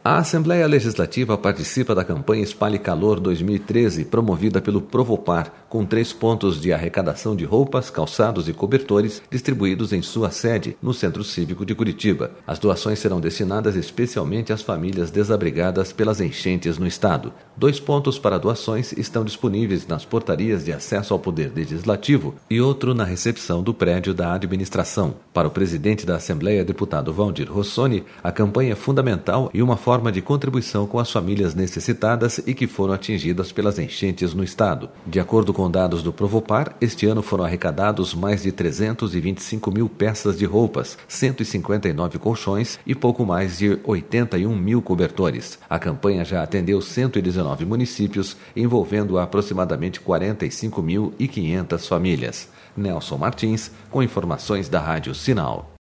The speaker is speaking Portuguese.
A Assembleia Legislativa participa da campanha Espalhe Calor 2013, promovida pelo Provopar, com 3 pontos de arrecadação de roupas, calçados e cobertores distribuídos em sua sede, no Centro Cívico de Curitiba. As doações serão destinadas especialmente às famílias desabrigadas pelas enchentes no estado. 2 pontos para doações estão disponíveis nas portarias de acesso ao Poder Legislativo e outro na recepção do prédio da administração. Para o presidente da Assembleia, deputado Valdir Rossoni, a campanha é fundamental e uma forma de contribuição com as famílias necessitadas e que foram atingidas pelas enchentes no estado. De acordo com dados do Provopar, este ano foram arrecadados mais de 325 mil peças de roupas, 159 colchões e pouco mais de 81 mil cobertores. A campanha já atendeu 119 municípios, envolvendo aproximadamente 45.500 famílias. Nelson Martins, com informações da Rádio Sinal.